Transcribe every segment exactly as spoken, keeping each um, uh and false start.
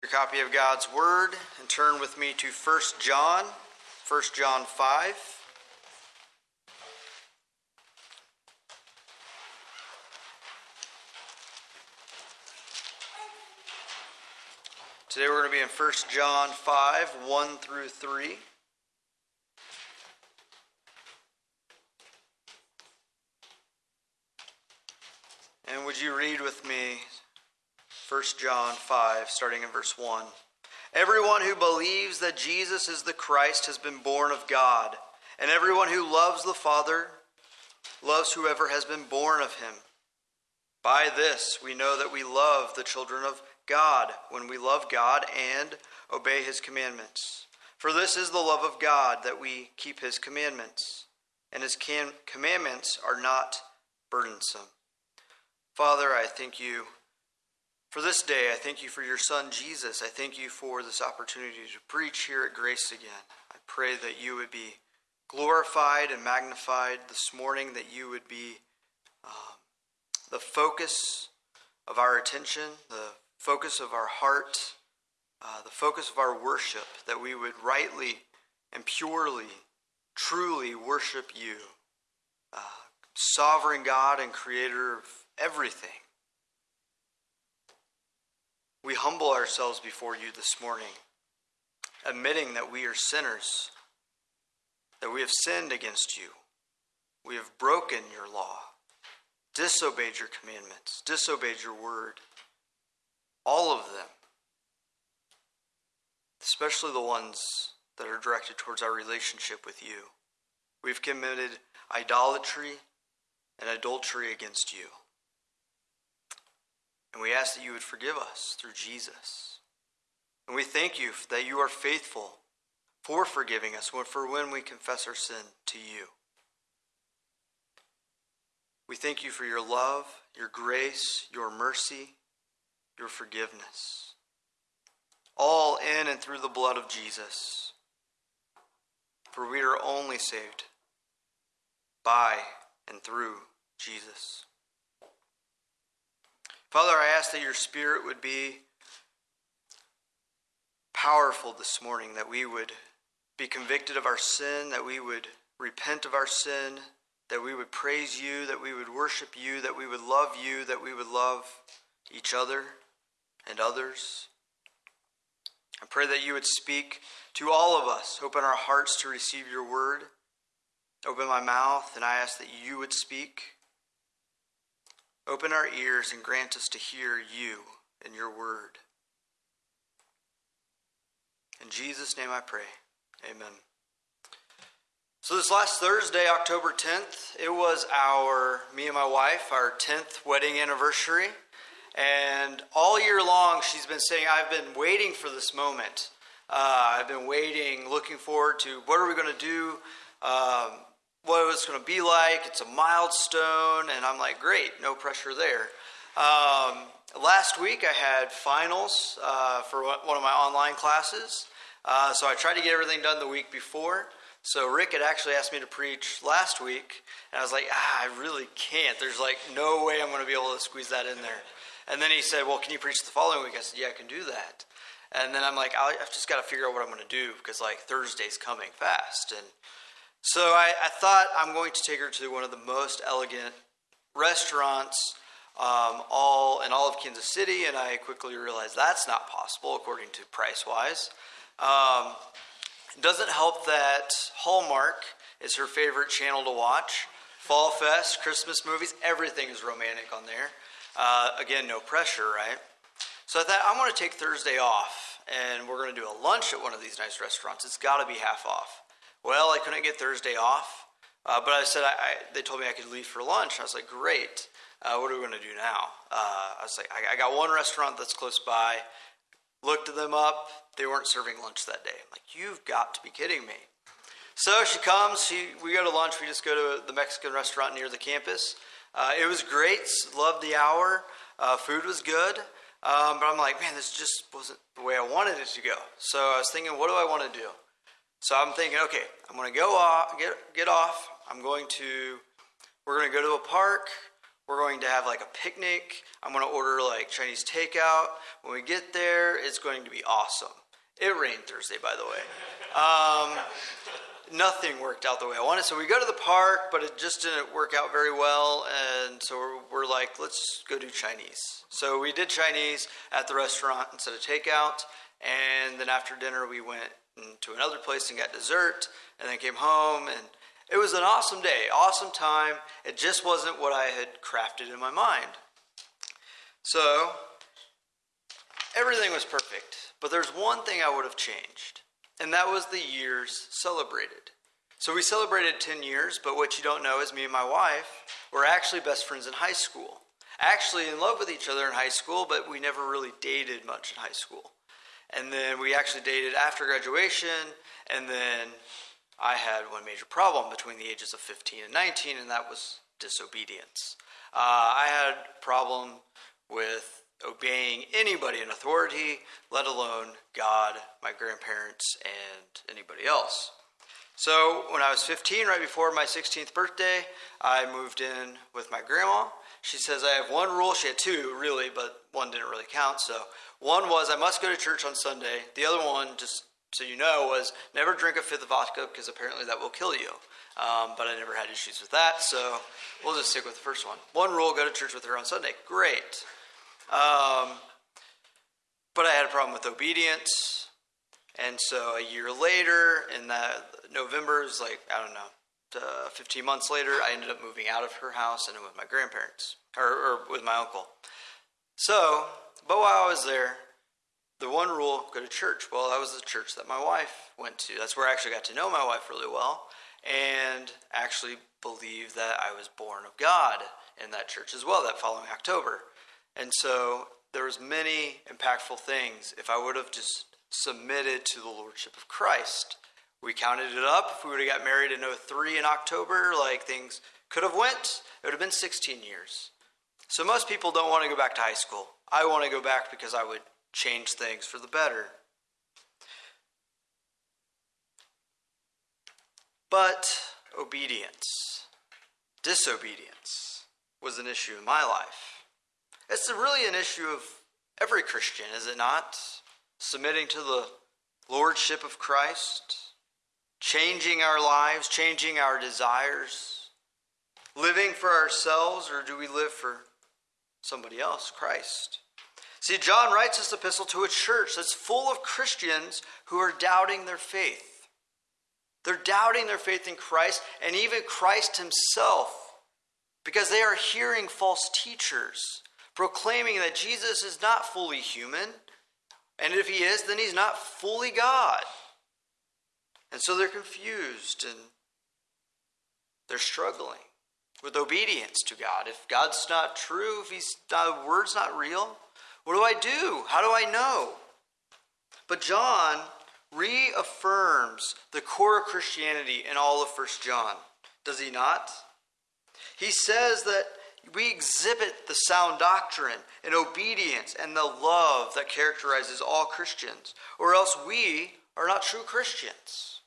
Your copy of God's Word and turn with me to First John, First John five. Today we're going to be in First John five, one through three. And would you read with me First John five, starting in verse one. Everyone who believes that Jesus is the Christ has been born of God, and everyone who loves the Father loves whoever has been born of him. By this we know that we love the children of God, when we love God and obey his commandments. For this is the love of God, that we keep his commandments, and his can- commandments are not burdensome. Father, I thank you for this day. I thank you for your son, Jesus. I thank you for this opportunity to preach here at Grace again. I pray that you would be glorified and magnified this morning, that you would be um, the focus of our attention, the focus of our heart, uh, the focus of our worship, that we would rightly and purely, truly worship you, uh, sovereign God and creator of everything. We humble ourselves before you this morning, admitting that we are sinners, that we have sinned against you. We have broken your law, disobeyed your commandments, disobeyed your word. All of them, especially the ones that are directed towards our relationship with you. We've committed idolatry and adultery against you. And we ask that you would forgive us through Jesus. And we thank you that you are faithful for forgiving us for when we confess our sin to you. We thank you for your love, your grace, your mercy, your forgiveness. All in and through the blood of Jesus. For we are only saved by and through Jesus. Father, I ask that your Spirit would be powerful this morning, that we would be convicted of our sin, that we would repent of our sin, that we would praise you, that we would worship you, that we would love you, that we would love each other and others. I pray that you would speak to all of us. Open our hearts to receive your word. Open my mouth, and I ask that you would speak. Open our ears and grant us to hear you and your word. In Jesus' name I pray. Amen. So this last Thursday, October tenth, it was our, me and my wife, our tenth wedding anniversary. And all year long, she's been saying, I've been waiting for this moment. Uh, I've been waiting, looking forward to what are we going to do, um, what it's going to be like. It's a milestone. And I'm like, great, no pressure there. Um, last week, I had finals uh, for one of my online classes. Uh, so I tried to get everything done the week before. So Rick had actually asked me to preach last week. And I was like, ah, I really can't. There's like no way I'm going to be able to squeeze that in there. And then he said, well, can you preach the following week? I said, yeah, I can do that. And then I'm like, I've just got to figure out what I'm going to do because, like, Thursday's coming fast. And so I, I thought I'm going to take her to one of the most elegant restaurants um, all in all of Kansas City. And I quickly realized that's not possible according to price-wise. Um, it doesn't help that Hallmark is her favorite channel to watch. Fall Fest, Christmas movies, everything is romantic on there. Uh, again, no pressure, right? So I thought, I want to take Thursday off, and we're going to do a lunch at one of these nice restaurants. It's got to be half off. Well, I couldn't get Thursday off, uh, but I said, I, I, they told me I could leave for lunch. I was like, great. Uh, what are we going to do now? Uh, I was like, I, I got one restaurant that's close by. Looked them up. They weren't serving lunch that day. I'm like, you've got to be kidding me. So she comes. She, we go to lunch. We just go to the Mexican restaurant near the campus. Uh, it was great. Loved the hour. Uh, food was good. Um, but I'm like, man, this just wasn't the way I wanted it to go. So I was thinking, what do I want to do? So I'm thinking, okay, I'm going to go off, get get off. I'm going to, we're going to go to a park. We're going to have like a picnic. I'm going to order like Chinese takeout. When we get there, it's going to be awesome. It rained Thursday, by the way. Um, nothing worked out the way I wanted. So we go to the park, but it just didn't work out very well. And so we're, we're like, let's go do Chinese. So we did Chinese at the restaurant instead of takeout. And then after dinner, we went to another place and got dessert, and then came home. And it was an awesome day, awesome time. It just wasn't what I had crafted in my mind. So everything was perfect. But there's one thing I would have changed, and that was the years celebrated. So we celebrated ten years, but what you don't know is me and my wife were actually best friends in high school. Actually in love with each other in high school, but we never really dated much in high school. And then we actually dated after graduation, and then I had one major problem between the ages of fifteen and nineteen, and that was disobedience. Uh, I had a problem with obeying anybody in authority, let alone God, my grandparents, and anybody else. So when I was fifteen, right before my sixteenth birthday, I moved in with my grandma. She says I have one rule. She had two, really, but one didn't really count. So one was I must go to church on Sunday. The other one, just so you know, was never drink a fifth of vodka because apparently that will kill you. Um, but I never had issues with that, so we'll just stick with the first one. One rule, go to church with her on Sunday. Great. Um, but I had a problem with obedience, and so a year later, in that November, is like, I don't know, uh, fifteen months later, I ended up moving out of her house and in with my grandparents, or, or with my uncle. So, but while I was there, the one rule, go to church. Well, that was the church that my wife went to. That's where I actually got to know my wife really well, and actually believe that I was born of God in that church as well that following October. And so there was many impactful things if I would have just submitted to the Lordship of Christ. We counted it up. If we would have got married in oh three in October, like things could have went, it would have been sixteen years. So most people don't want to go back to high school. I want to go back because I would change things for the better. But obedience, disobedience was an issue in my life. It's really an issue of every Christian, is it not? Submitting to the Lordship of Christ, changing our lives, changing our desires, living for ourselves, or do we live for somebody else, Christ? See, John writes this epistle to a church that's full of Christians who are doubting their faith. They're doubting their faith in Christ and even Christ himself because they are hearing false teachers proclaiming that Jesus is not fully human, and if he is, then he's not fully God. And so they're confused and they're struggling with obedience to God. If God's not true, if he's not, the word's not real, what do I do? How do I know? But John reaffirms the core of Christianity in all of First John. Does he not? He says that we exhibit the sound doctrine and obedience and the love that characterizes all Christians, or else we are not true Christians.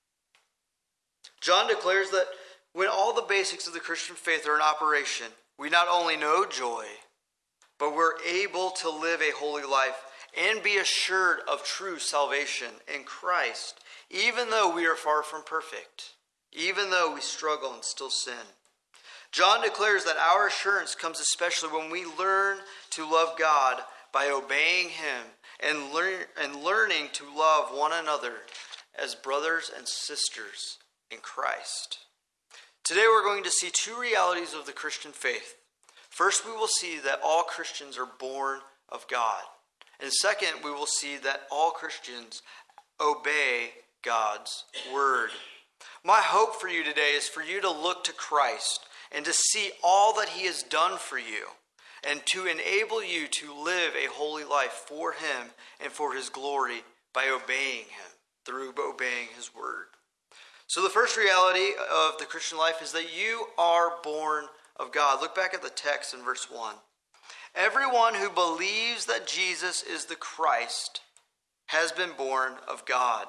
John declares that when all the basics of the Christian faith are in operation, we not only know joy, but we're able to live a holy life and be assured of true salvation in Christ, even though we are far from perfect, even though we struggle and still sin. John declares that our assurance comes especially when we learn to love God by obeying him and, learn, and learning to love one another as brothers and sisters in Christ. Today we're going to see two realities of the Christian faith. First, we will see that all Christians are born of God. And second, we will see that all Christians obey God's word. My hope for you today is for you to look to Christ and to see all that he has done for you and to enable you to live a holy life for him and for his glory by obeying him through obeying his word. So the first reality of the Christian life is that you are born of God. Look back at the text in verse one. Everyone who believes that Jesus is the Christ has been born of God.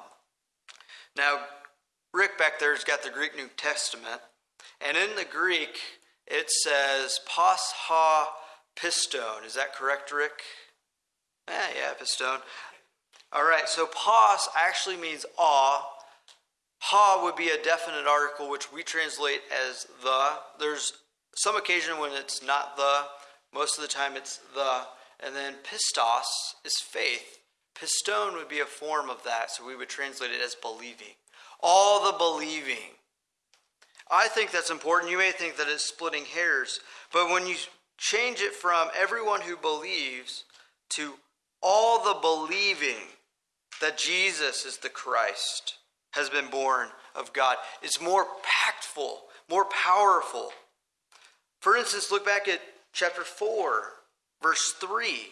Now, Rick back there has got the Greek New Testament. And in the Greek, it says pas ha pistone. Is that correct, Rick? Eh, yeah, pistone. All right, so pas actually means awe. Ha would be a definite article, which we translate as the. There's some occasion when it's not the. Most of the time it's the. And then pistos is faith. Pistone would be a form of that, so we would translate it as believing. All the believing. I think that's important. You may think that it's splitting hairs, but when you change it from everyone who believes to all the believing that Jesus is the Christ has been born of God, it's more impactful, more powerful. For instance, look back at chapter four, verse three.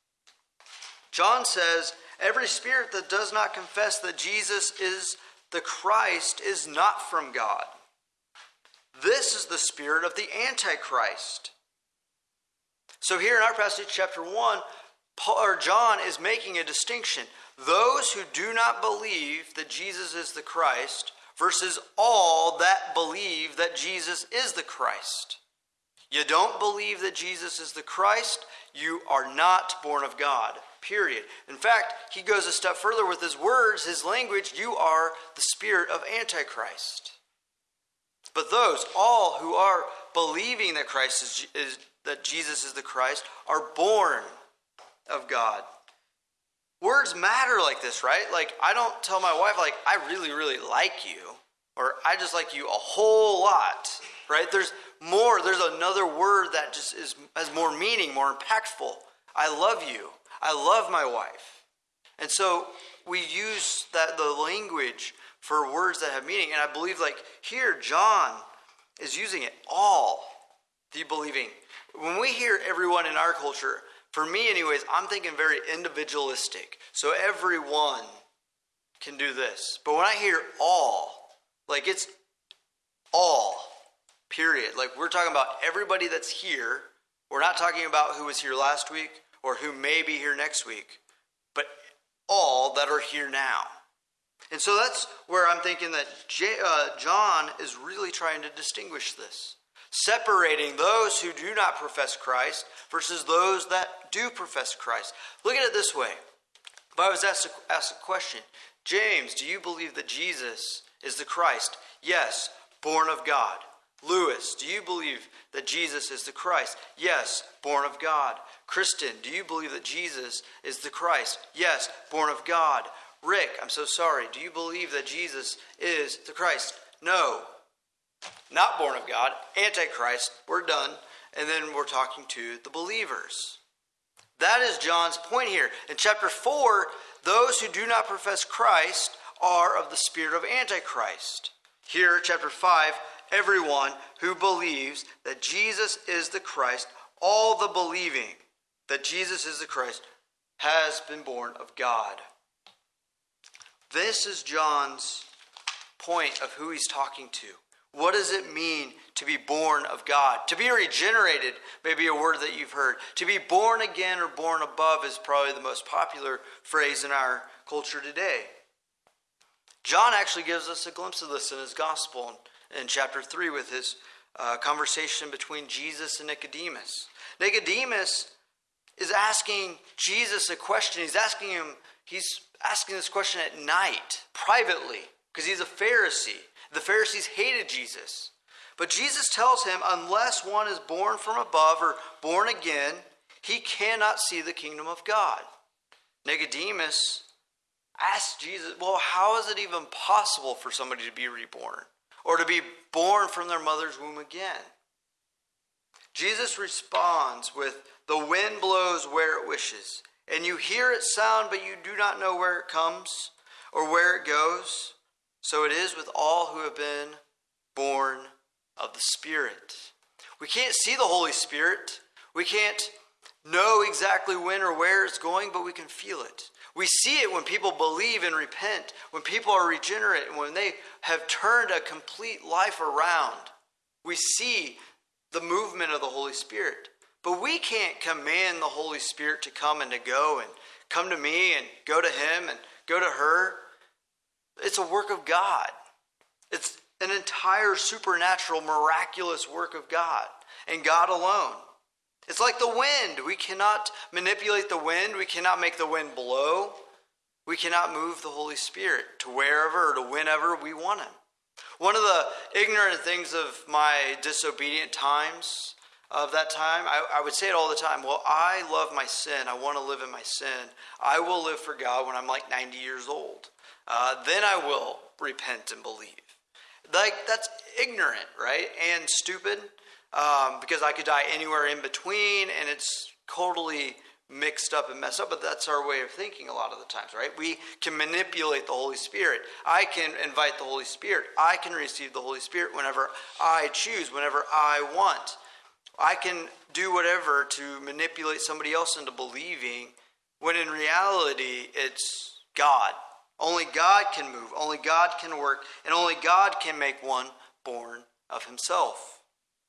John says, every spirit that does not confess that Jesus is the Christ is not from God. This is the spirit of the Antichrist. So here in our passage, chapter one, Paul, or John is making a distinction. Those who do not believe that Jesus is the Christ versus all that believe that Jesus is the Christ. You don't believe that Jesus is the Christ, you are not born of God. Period. In fact, he goes a step further with his words, his language. You are the spirit of Antichrist. But those, all who are believing that Christ is, is that Jesus is the Christ, are born of God. Words matter like this, right? Like, I don't tell my wife, like, I really, really like you, or I just like you a whole lot, right? There's more. There's another word that just is has more meaning, more impactful. I love you. I love my wife. And so we use that the language for words that have meaning. And I believe like here, John is using it all. The believing. When we hear everyone in our culture, for me anyways, I'm thinking very individualistic. So everyone can do this. But when I hear all, like it's all, period. Like we're talking about everybody that's here. We're not talking about who was here last week or who may be here next week, but all that are here now. And so that's where I'm thinking that J- uh, John is really trying to distinguish this, separating those who do not profess Christ versus those that do profess Christ. Look at it this way. If I was asked a, asked a question, James, do you believe that Jesus is the Christ? Yes, born of God. Lewis, do you believe that Jesus is the Christ? Yes, born of God. Kristen, do you believe that Jesus is the Christ? Yes, born of God. Rick, I'm so sorry. Do you believe that Jesus is the Christ? No. Not born of God. Antichrist. We're done. And then we're talking to the believers. That is John's point here. In chapter four, those who do not profess Christ are of the spirit of Antichrist. Here, chapter five, everyone who believes that Jesus is the Christ, all the believing that Jesus is the Christ, has been born of God. This is John's point of who he's talking to. What does it mean to be born of God? To be regenerated may be a word that you've heard. To be born again or born above is probably the most popular phrase in our culture today. John actually gives us a glimpse of this in his gospel in, in chapter three with his uh, conversation between Jesus and Nicodemus. Nicodemus is asking Jesus a question. He's asking him, he's asking this question at night, privately, because he's a Pharisee. The Pharisees hated Jesus. But Jesus tells him, unless one is born from above or born again, he cannot see the kingdom of God. Nicodemus asks Jesus, well, how is it even possible for somebody to be reborn or to be born from their mother's womb again? Jesus responds with, the wind blows where it wishes, and you hear its sound, but you do not know where it comes or where it goes. So it is with all who have been born of the Spirit. We can't see the Holy Spirit. We can't know exactly when or where it's going, but we can feel it. We see it when people believe and repent, when people are regenerate, and when they have turned a complete life around. We see the movement of the Holy Spirit. But we can't command the Holy Spirit to come and to go and come to me and go to him and go to her. It's a work of God. It's an entire supernatural, miraculous work of God. and God alone. It's like the wind. We cannot manipulate the wind. We cannot make the wind blow. We cannot move the Holy Spirit to wherever or to whenever we want him. One of the ignorant things of my disobedient times of that time, I, I would say it all the time. Well, I love my sin. I want to live in my sin. I will live for God when I'm like ninety years old. Uh, then I will repent and believe. Like, that's ignorant, right? And stupid, um, because I could die anywhere in between, and it's totally mixed up and messed up, but that's our way of thinking a lot of the times, right? We can manipulate the Holy Spirit. I can invite the Holy Spirit. I can receive the Holy Spirit whenever I choose, whenever I want. I can do whatever to manipulate somebody else into believing, when in reality, it's God. Only God can move, only God can work, and only God can make one born of himself.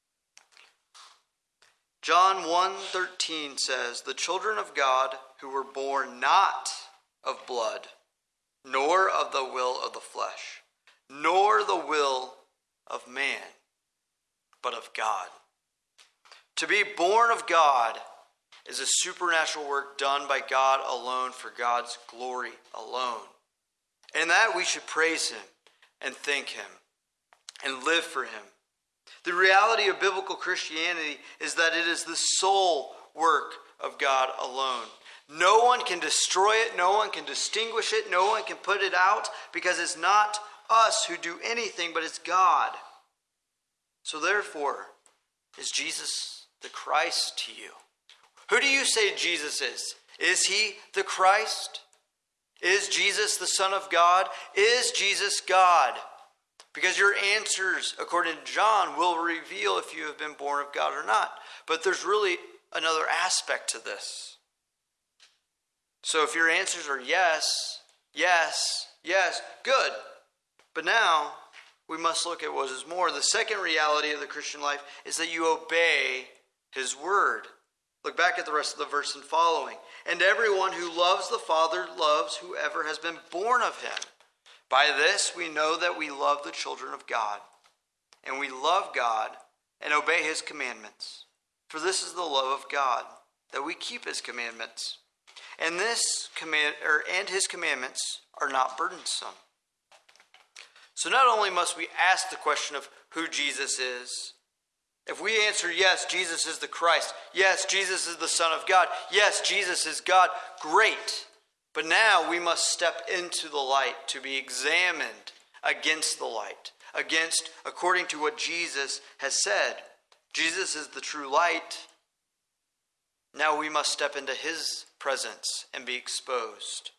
John one thirteen says, "The children of God who were born not of blood, nor of the will of the flesh, nor the will of man, but of God." To be born of God is a supernatural work done by God alone for God's glory alone. And in that we should praise him and thank him and live for him. The reality of biblical Christianity is that it is the sole work of God alone. No one can destroy it. No one can distinguish it. No one can put it out, because it's not us who do anything, but it's God. So therefore, is Jesus the Christ to you? Who do you say Jesus is? Is he the Christ? Is Jesus the Son of God? Is Jesus God? Because your answers, according to John, will reveal if you have been born of God or not. But there's really another aspect to this. So if your answers are yes, yes, yes, good. But now we must look at what is more. The second reality of the Christian life is that you obey his word. Look back at the rest of the verse and following. "And everyone who loves the Father loves whoever has been born of him. By this we know that we love the children of God, and we love God and obey his commandments. For this is the love of God, that we keep his commandments. And this command or and his commandments are not burdensome." So not only must we ask the question of who Jesus is. If we answer yes, Jesus is the Christ. Yes, Jesus is the Son of God. Yes, Jesus is God. Great. But now we must step into the light to be examined against the light. Against, according to what Jesus has said. Jesus is the true light. Now we must step into his presence and be exposed.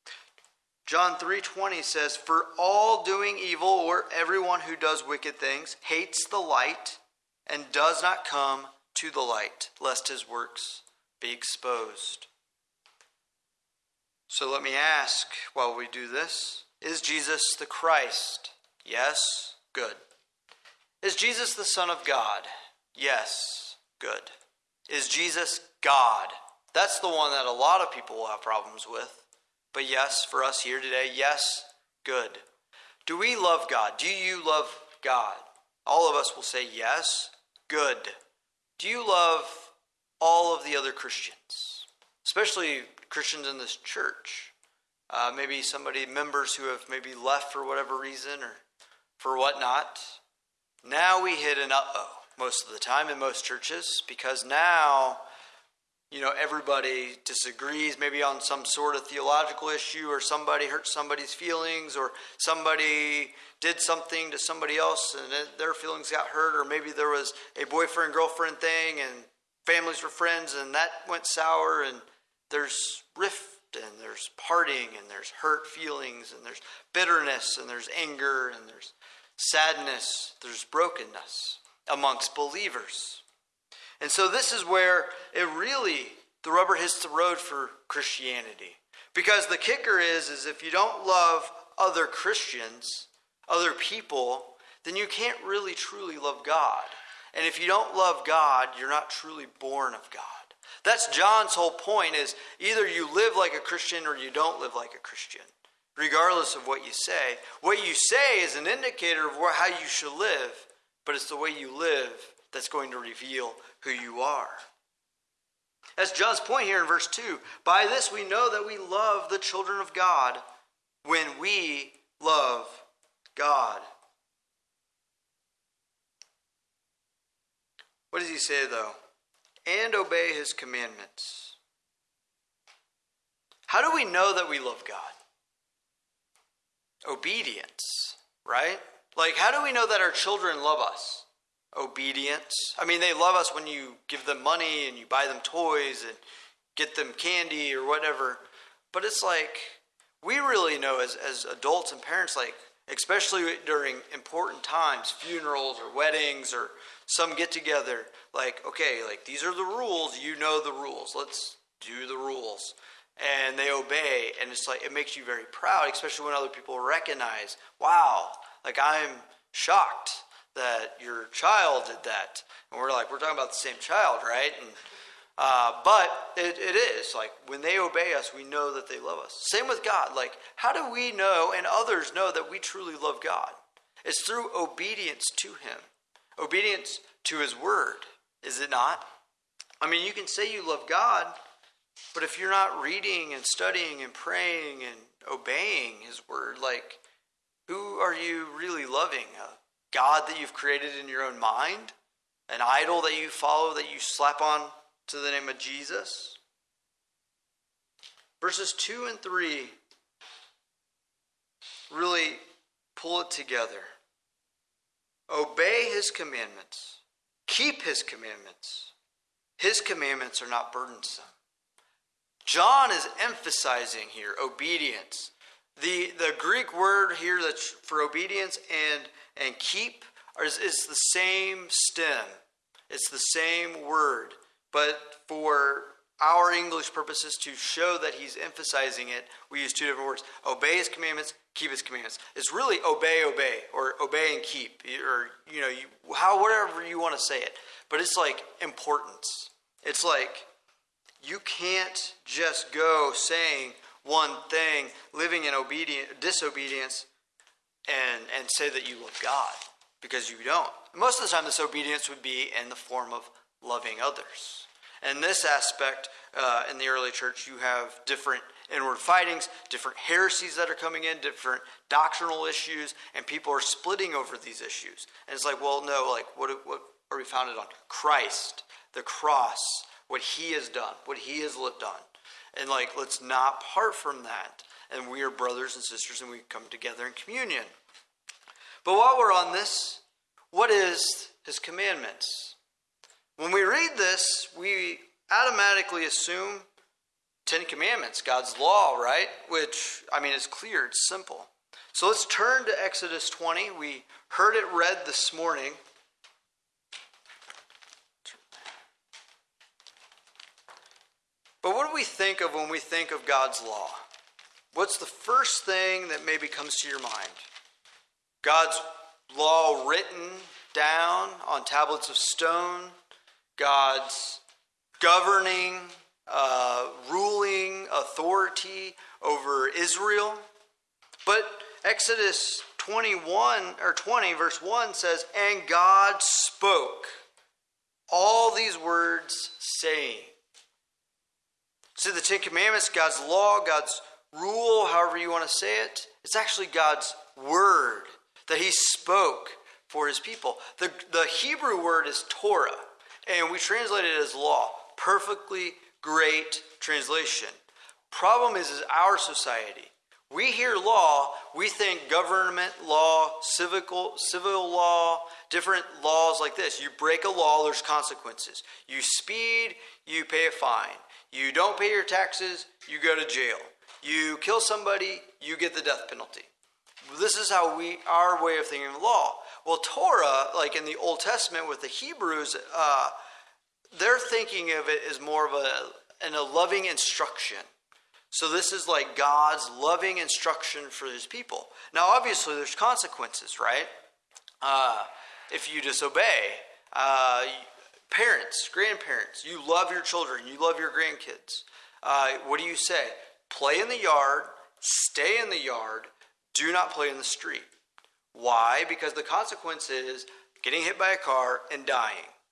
John three twenty says, "For all doing evil, or everyone who does wicked things, hates the light and does not come to the light, lest his works be exposed." So let me ask while we do this, is Jesus the Christ? Yes, good. Is Jesus the Son of God? Yes, good. Is Jesus God? That's the one that a lot of people will have problems with. But yes, for us here today, yes, good. Do we love God? Do you love God? All of us will say yes, good. Do you love all of the other Christians? Especially Christians in this church. Uh, maybe somebody, members who have maybe left for whatever reason or for whatnot. Now we hit an uh-oh most of the time in most churches, because now, you know, everybody disagrees maybe on some sort of theological issue, or somebody hurt somebody's feelings, or somebody did something to somebody else and their feelings got hurt, or maybe there was a boyfriend-girlfriend thing and families were friends and that went sour, and there's rift and there's parting and there's hurt feelings and there's bitterness and there's anger and there's sadness, there's brokenness amongst believers. And so this is where it really, the rubber hits the road for Christianity. Because the kicker is, is if you don't love other Christians, other people, then you can't really truly love God. And if you don't love God, you're not truly born of God. That's John's whole point, is either you live like a Christian or you don't live like a Christian, regardless of what you say. What you say is an indicator of how you should live, but it's the way you live that's going to reveal who you are. That's John's point here in verse two. By this we know that we love the children of God when we love God. What does he say though? And obey his commandments. How do we know that we love God? Obedience, right? Like, how do we know that our children love us? Obedience. I mean, they love us when you give them money and you buy them toys and get them candy or whatever. But it's like, we really know as, as adults and parents, like, especially during important times, funerals or weddings or some get together, like, okay, like, these are the rules. You know the rules. Let's do the rules. And they obey, and it's like, it makes you very proud, especially when other people recognize, wow, like, I'm shocked that your child did that. And we're like, we're talking about the same child, right? And uh, but it, it is, like, when they obey us, we know that they love us. Same with God. Like, how do we know and others know that we truly love God? It's through obedience to him. Obedience to his word, is it not? I mean, you can say you love God, but if you're not reading and studying and praying and obeying his word, like, who are you really loving? A God that you've created in your own mind? An idol that you follow, that you slap on to the name of Jesus? Verses two and three really pull it together. Obey his commandments. Keep his commandments. His commandments are not burdensome. John is emphasizing here obedience. The the Greek word here that's for obedience and, and keep is, is the same stem. It's the same word. But for our English purposes, to show that he's emphasizing it, we use two different words. Obey his commandments, keep his commandments. It's really obey, obey, or obey and keep, or, you know, you, how whatever you want to say it. But it's like importance. It's like, you can't just go saying one thing, living in obedience, disobedience, and, and say that you love God, because you don't. Most of the time, this obedience would be in the form of loving others. And this aspect, uh, in the early church, you have different inward fightings, different heresies that are coming in, different doctrinal issues, and people are splitting over these issues. And it's like, well, no, like, what, what are we founded on? Christ, the cross, what he has done, what he has lived on. And like, let's not part from that. And we are brothers and sisters, and we come together in communion. But while we're on this, what is his commandments? When we read this, we automatically assume Ten Commandments, God's law, right? Which, I mean, it's clear, it's simple. So let's turn to Exodus twenty. We heard it read this morning. But what do we think of when we think of God's law? What's the first thing that maybe comes to your mind? God's law written down on tablets of stone, God's governing, uh, ruling authority over Israel. But Exodus twenty-one or twenty verse one says, and God spoke all these words saying. See, the Ten Commandments, God's law, God's rule, however you want to say it, it's actually God's word that he spoke for his people. The, the Hebrew word is Torah, and we translate it as law. Perfectly great translation. Problem is, is our society. We hear law, we think government law, civical, civil law, different laws like this. You break a law, there's consequences. You speed, you pay a fine. You don't pay your taxes, you go to jail. You kill somebody, you get the death penalty. This is how we, our way of thinking of law. Well, Torah, like in the Old Testament with the Hebrews, uh, they're thinking of it as more of a, an, a loving instruction. So this is like God's loving instruction for his people. Now, obviously, there's consequences, right? Uh, if you disobey, uh, parents, grandparents, you love your children, you love your grandkids. Uh, what do you say? Play in the yard, stay in the yard, do not play in the street. Why? Because the consequence is getting hit by a car and dying.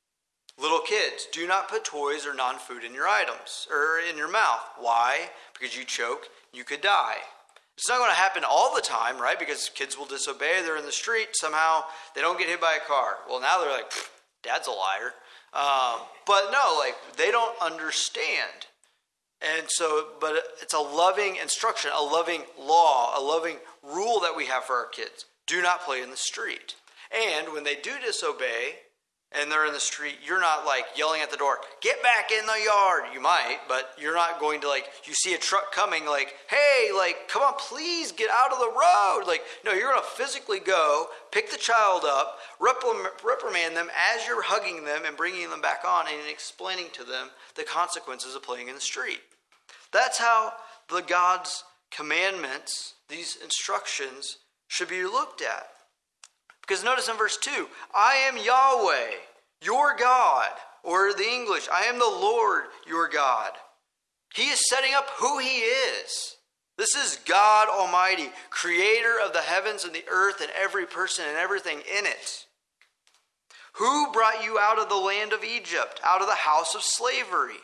Little kids, do not put toys or non-food in your items or in your mouth. Why? Because you choke, you could die. It's not going to happen all the time, right? Because kids will disobey. They're in the street. Somehow they don't get hit by a car. Well, now they're like, Dad's a liar. Um, but no, like they don't understand. And so, but it's a loving instruction, a loving law, a loving rule that we have for our kids. Do not play in the street. And when they do disobey and they're in the street, you're not like yelling at the door, get back in the yard. You might, but you're not going to like, you see a truck coming like, hey, like, come on, please get out of the road. Like, no, you're going to physically go, pick the child up, reprimand them as you're hugging them and bringing them back on and explaining to them the consequences of playing in the street. That's how the God's commandments, these instructions, should be looked at. Because notice in verse two, I am Yahweh, your God, or the English, I am the Lord, your God. He is setting up who he is. This is God Almighty, creator of the heavens and the earth and every person and everything in it. Who brought you out of the land of Egypt, out of the house of slavery?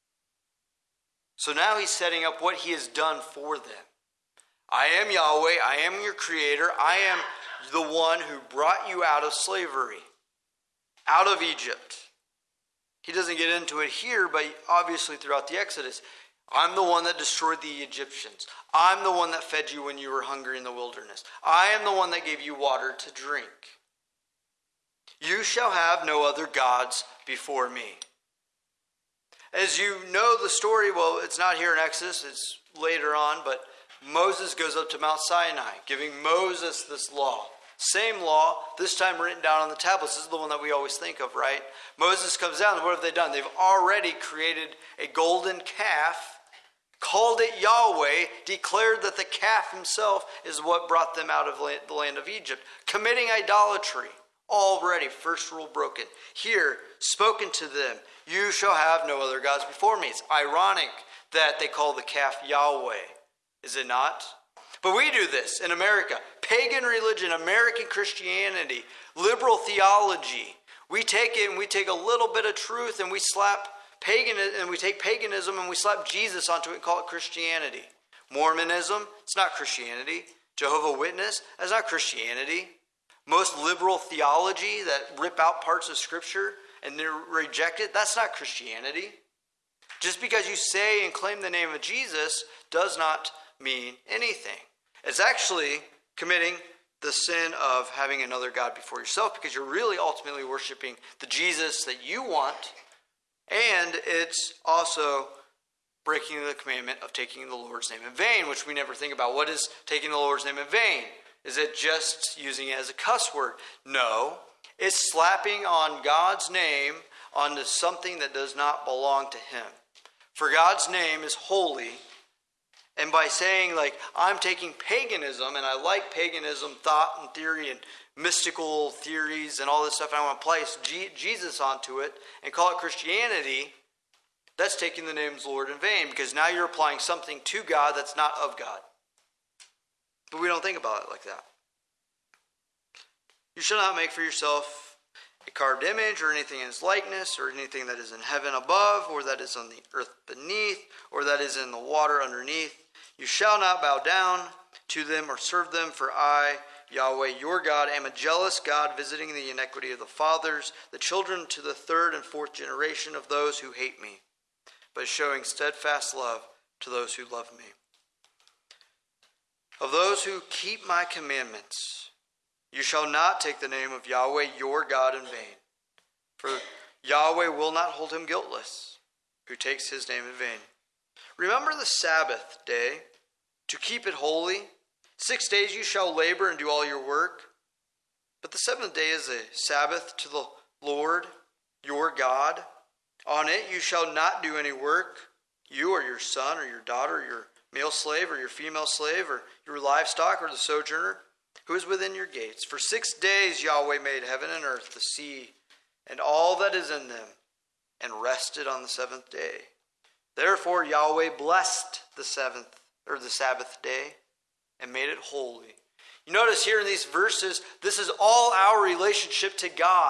So now he's setting up what he has done for them. I am Yahweh, I am your creator, I am the one who brought you out of slavery, out of Egypt. He doesn't get into it here, but obviously throughout the Exodus, I'm the one that destroyed the Egyptians. I'm the one that fed you when you were hungry in the wilderness. I am the one that gave you water to drink. You shall have no other gods before me. As you know the story, well, it's not here in Exodus, it's later on, but Moses goes up to Mount Sinai, giving Moses this law. Same law, this time written down on the tablets. This is the one that we always think of, right? Moses comes down, and what have they done? They've already created a golden calf, called it Yahweh, declared that the calf himself is what brought them out of the land of Egypt, committing idolatry. Already, first rule broken. Here, spoken to them, you shall have no other gods before me. It's ironic that they call the calf Yahweh. Is it not? But we do this in America. Pagan religion, American Christianity, liberal theology. We take it and we take a little bit of truth and we slap pagan and we take paganism and we slap Jesus onto it and call it Christianity. Mormonism, it's not Christianity. Jehovah's Witness, that's not Christianity. Most liberal theology that rip out parts of Scripture and they reject it, that's not Christianity. Just because you say and claim the name of Jesus does not mean anything. It's actually committing the sin of having another God before yourself because you're really ultimately worshiping the Jesus that you want. And it's also breaking the commandment of taking the Lord's name in vain, which we never think about. What is taking the Lord's name in vain? Is it just using it as a cuss word? No. It's slapping on God's name onto something that does not belong to him. For God's name is holy. And by saying, like, I'm taking paganism, and I like paganism thought and theory and mystical theories and all this stuff, and I want to place G- Jesus onto it and call it Christianity, that's taking the name of the Lord in vain, because now you're applying something to God that's not of God. But we don't think about it like that. You shall not make for yourself a carved image or anything in its likeness or anything that is in heaven above or that is on the earth beneath or that is in the water underneath. You shall not bow down to them or serve them, for I, Yahweh, your God, am a jealous God, visiting the iniquity of the fathers, the children to the third and fourth generation of those who hate me, but showing steadfast love to those who love me. Of those who keep my commandments, you shall not take the name of Yahweh, your God, in vain. For Yahweh will not hold him guiltless, who takes his name in vain. Remember the Sabbath day, to keep it holy. Six days you shall labor and do all your work. But the seventh day is a Sabbath to the Lord, your God. On it you shall not do any work, you or your son or your daughter, or your male slave or your female slave, or your livestock or the sojourner who is within your gates. For six days Yahweh made heaven and earth, the sea, and all that is in them, and rested on the seventh day. Therefore Yahweh blessed the seventh, or the Sabbath day, and made it holy. You notice here in these verses, this is all our relationship to God.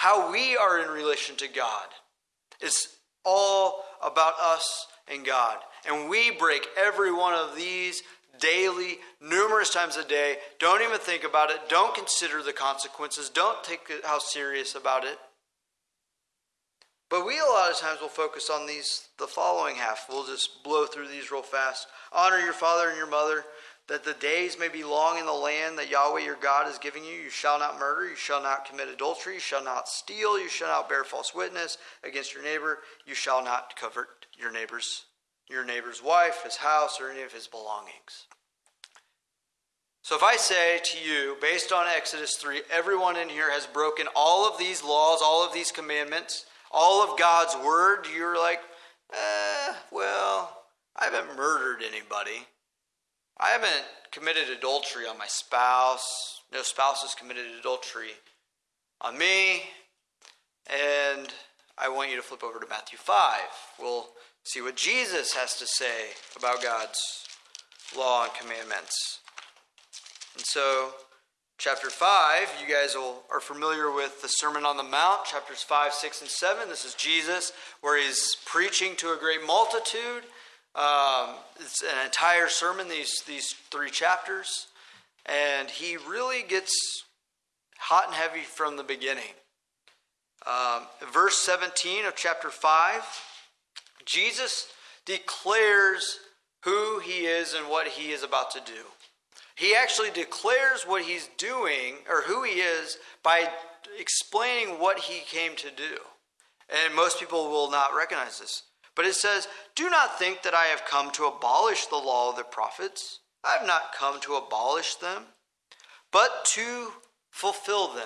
how we are in relation to God. It's all about us and God. And we break every one of these daily, numerous times a day. Don't even think about it. Don't consider the consequences. Don't take it how serious about it. But we a lot of times will focus on these, the following half. We'll just blow through these real fast. Honor your father and your mother, that the days may be long in the land that Yahweh your God is giving you. You shall not murder. You shall not commit adultery. You shall not steal. You shall not bear false witness against your neighbor. You shall not covet your neighbor's, your neighbor's wife, his house, or any of his belongings. So if I say to you, based on Exodus three, everyone in here has broken all of these laws, all of these commandments, all of God's word, you're like, eh, well, I haven't murdered anybody. I haven't committed adultery on my spouse. No spouse has committed adultery on me. And I want you to flip over to Matthew five. We'll see what Jesus has to say about God's law and commandments. And so, chapter five, you guys will, are familiar with the Sermon on the Mount, chapters five, six, and seven. This is Jesus, where he's preaching to a great multitude. Um, it's an entire sermon, these, these three chapters. And he really gets hot and heavy from the beginning. Um, verse seventeen of chapter five, Jesus declares who he is and what he is about to do. He actually declares what he's doing, or who he is, by explaining what he came to do. And most people will not recognize this. But it says, do not think that I have come to abolish the law of the prophets. I have not come to abolish them, but to fulfill them.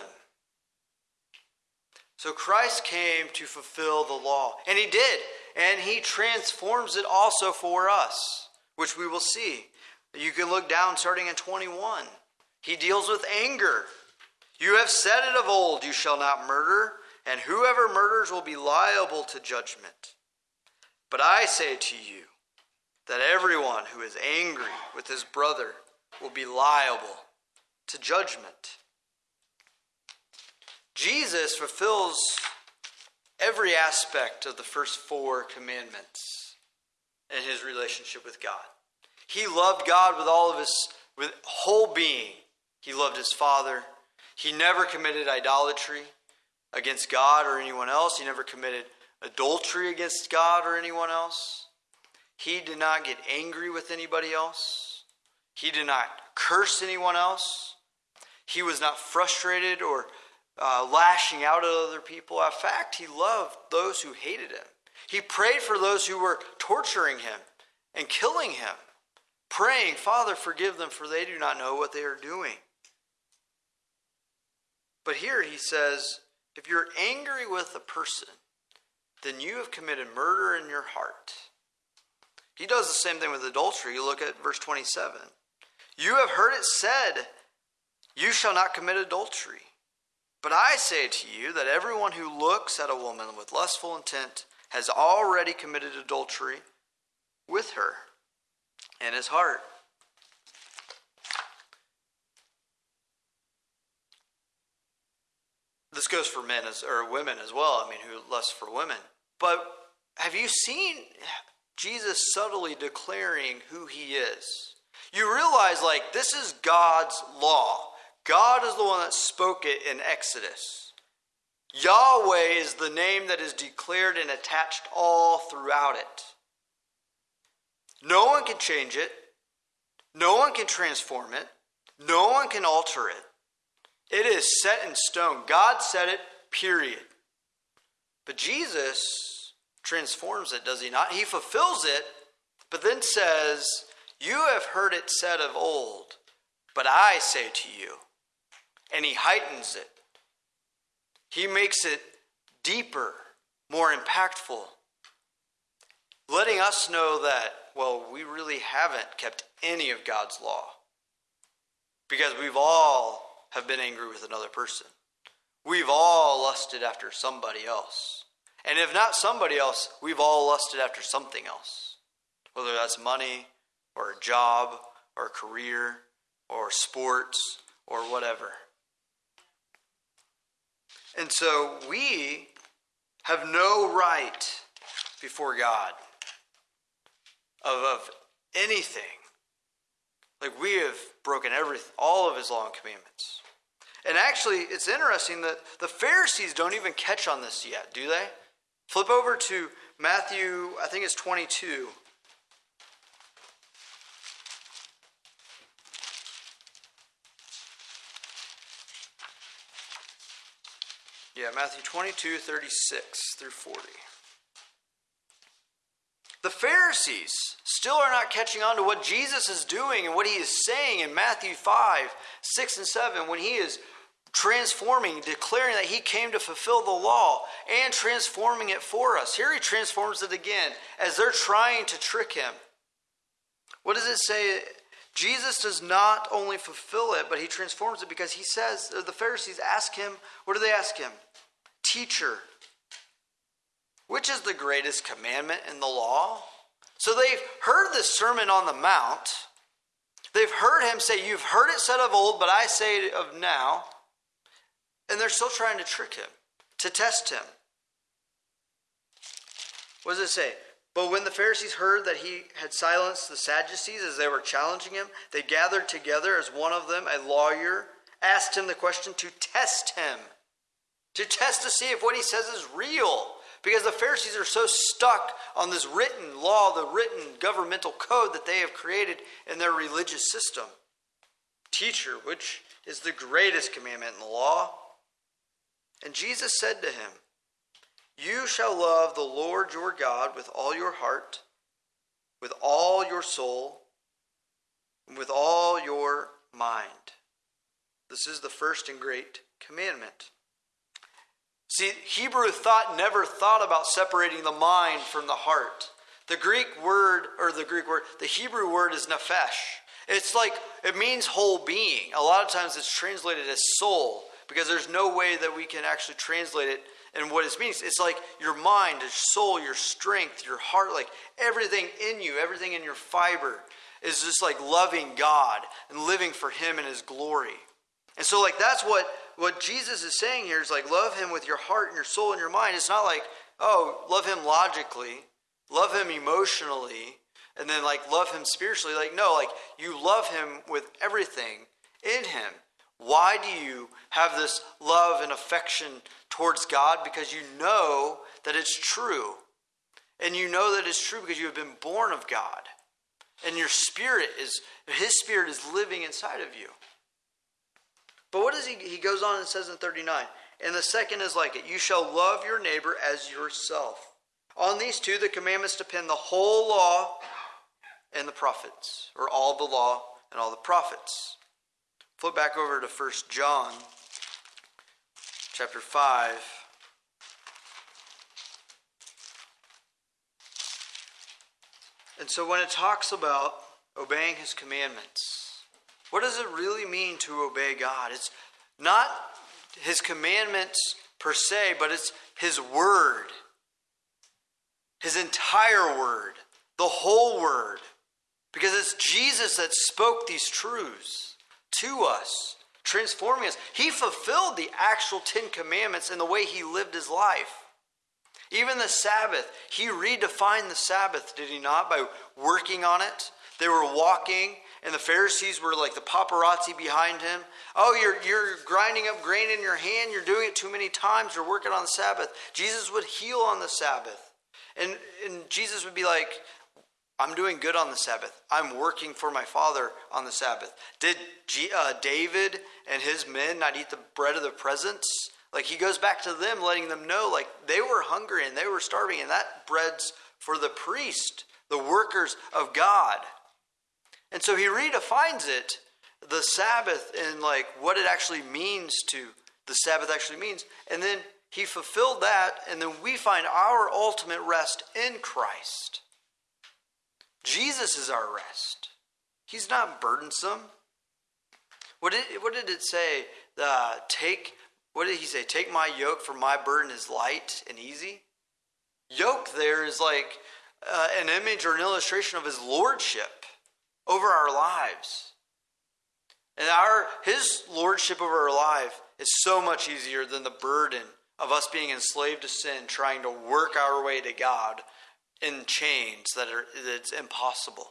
So Christ came to fulfill the law. And he did. And he transforms it also for us, which we will see. You can look down starting in twenty-one. He deals with anger. You have said it of old, you shall not murder, and whoever murders will be liable to judgment. But I say to you that everyone who is angry with his brother will be liable to judgment. Jesus fulfills every aspect of the first four commandments in his relationship with God. He loved God with all of his with whole being. He loved his Father. He never committed idolatry against God or anyone else. He never committed adultery against God or anyone else. He did not get angry with anybody else. He did not curse anyone else. He was not frustrated or uh, lashing out at other people. In fact, he loved those who hated him. He prayed for those who were torturing him and killing him, praying, Father, forgive them, for they do not know what they are doing. But here he says, if you're angry with a person, then you have committed murder in your heart. He does the same thing with adultery. You look at verse twenty-seven. You have heard it said, you shall not commit adultery. But I say to you that everyone who looks at a woman with lustful intent has already committed adultery with her in his heart. This goes for men as or women as well. I mean, who lust for women. But have you seen Jesus subtly declaring who he is? You realize, like, this is God's law. God is the one that spoke it in Exodus. Yahweh is the name that is declared and attached all throughout it. No one can change it. No one can transform it. No one can alter it. It is set in stone. God said it, period. But Jesus transforms it, does he not? He fulfills it, but then says, you have heard it said of old, but I say to you. And he heightens it. He makes it deeper, more impactful, letting us know that, well, we really haven't kept any of God's law, because we've all have been angry with another person. We've all lusted after somebody else. And if not somebody else, we've all lusted after something else. Whether that's money, or a job, or a career, or sports, or whatever. And so we have no right before God of, of anything. Like we have broken every, all of his law and commandments. And actually, it's interesting that the Pharisees don't even catch on this yet, do they? Flip over to Matthew, I think it's twenty-two. Yeah, Matthew twenty-two, thirty-six through forty. The Pharisees still are not catching on to what Jesus is doing and what he is saying in Matthew five, six, and seven when he is transforming, declaring that he came to fulfill the law and transforming it for us. Here he transforms it again as they're trying to trick him. What does it say? Jesus does not only fulfill it, but he transforms it because he says, the Pharisees ask him, what do they ask him? Teacher, which is the greatest commandment in the law? So they've heard the Sermon on the Mount. They've heard him say, you've heard it said of old, but I say it of now. And they're still trying to trick him, to test him. What does it say? But when the Pharisees heard that he had silenced the Sadducees as they were challenging him, they gathered together as one of them, a lawyer, asked him the question to test him. To test to see if what he says is real. Because the Pharisees are so stuck on this written law, the written governmental code that they have created in their religious system. Teacher, which is the greatest commandment in the law? And Jesus said to him, you shall love the Lord your God with all your heart, with all your soul, and with all your mind. This is the first and great commandment. See, Hebrew thought never thought about separating the mind from the heart. The Greek word, or the Greek word, the Hebrew word is nephesh. It's like, it means whole being. A lot of times it's translated as soul, because there's no way that we can actually translate it in what it means. It's like your mind, your soul, your strength, your heart, like everything in you, everything in your fiber is just like loving God and living for him and his glory. And so like that's what, what Jesus is saying here is like love him with your heart and your soul and your mind. It's not like, oh, love him logically, love him emotionally, and then like love him spiritually. Like no, like you love him with everything in him. Why do you have this love and affection towards God? Because you know that it's true. And you know that it's true because you have been born of God. And your spirit is, his spirit is living inside of you. But what does he, he goes on and says in thirty-nine, and the second is like it, you shall love your neighbor as yourself. On these two, the commandments depend the whole law and the prophets, or all the law and all the prophets. Flip back over to First John chapter five. And so when it talks about obeying his commandments, what does it really mean to obey God? It's not his commandments per se, but it's his word. His entire word. The whole word. Because it's Jesus that spoke these truths to us, transforming us. He fulfilled the actual Ten Commandments in the way he lived his life. Even the Sabbath, he redefined the Sabbath, did he not? By working on it. They were walking, and the Pharisees were like the paparazzi behind him. Oh, you're you're grinding up grain in your hand. You're doing it too many times. You're working on the Sabbath. Jesus would heal on the Sabbath. And, and Jesus would be like, I'm doing good on the Sabbath. I'm working for my Father on the Sabbath. Did G, uh, David and his men not eat the bread of the presence? Like he goes back to them, letting them know like they were hungry and they were starving, and that bread's for the priest, the workers of God. And so he redefines it, the Sabbath, and like what it actually means to, the Sabbath actually means. And then he fulfilled that, and then we find our ultimate rest in Christ. Jesus is our rest. He's not burdensome. What did, what did it say? Uh, take, what did he say? Take my yoke, for my burden is light and easy. Yoke there is like uh, an image or an illustration of his lordship over our lives. And our his lordship over our life is so much easier than the burden of us being enslaved to sin, trying to work our way to God in chains that are that's impossible.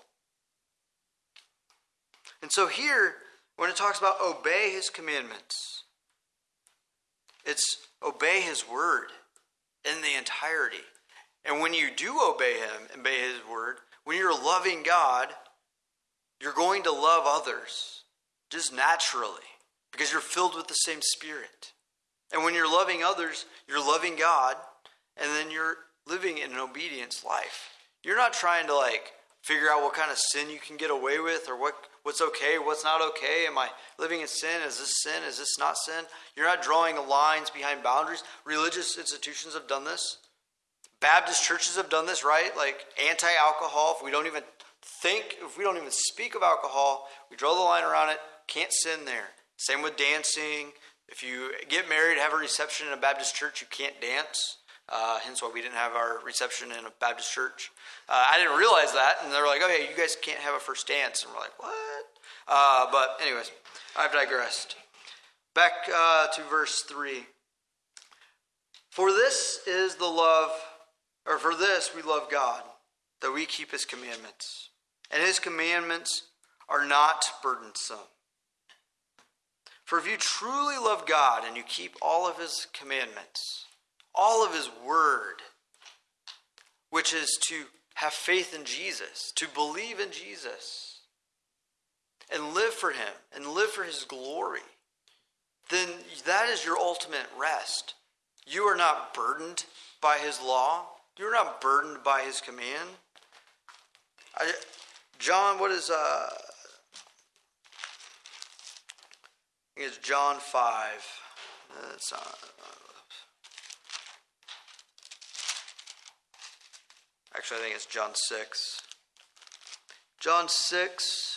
And so here, when it talks about obey his commandments, it's obey his word in the entirety. And when you do obey him and obey his word, when you're loving God, you're going to love others just naturally because you're filled with the same Spirit. And when you're loving others, you're loving God, and then you're living in an obedience life. You're not trying to like figure out what kind of sin you can get away with or what, what's okay, what's not okay. Am I living in sin? Is this sin? Is this not sin? You're not drawing lines behind boundaries. Religious institutions have done this. Baptist churches have done this, right? Like anti-alcohol. If we don't even think, if we don't even speak of alcohol, we draw the line around it. Can't sin there. Same with dancing. If you get married, have a reception in a Baptist church, you can't dance. Uh, hence why we didn't have our reception in a Baptist church. Uh, I didn't realize that. And they were like, oh yeah, you guys can't have a first dance. And we're like, what? Uh, but anyways, I've digressed. Back uh, to verse three. For this is the love, or for this we love God, that we keep his commandments. And his commandments are not burdensome. For if you truly love God and you keep all of his commandments, all of his word, which is to have faith in Jesus, to believe in Jesus, and live for him, and live for his glory, then that is your ultimate rest. You are not burdened by his law. You are not burdened by his command. I, John, what is... Uh, I think it's John five. That's not, actually, I think it's John six. John six,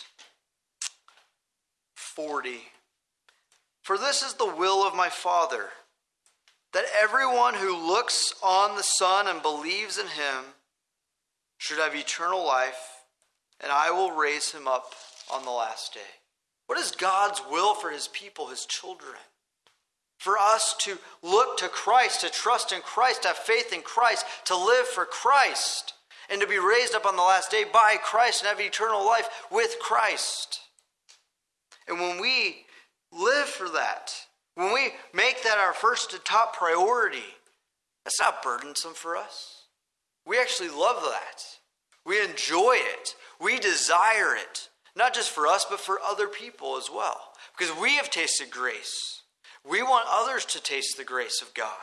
forty. For this is the will of my Father, that everyone who looks on the Son and believes in him should have eternal life, and I will raise him up on the last day. What is God's will for his people, his children? For us to look to Christ, to trust in Christ, to have faith in Christ, to live for Christ, and to be raised up on the last day by Christ and have eternal life with Christ. And when we live for that, when we make that our first and top priority, that's not burdensome for us. We actually love that. We enjoy it. We desire it. Not just for us, but for other people as well. Because we have tasted grace. We want others to taste the grace of God.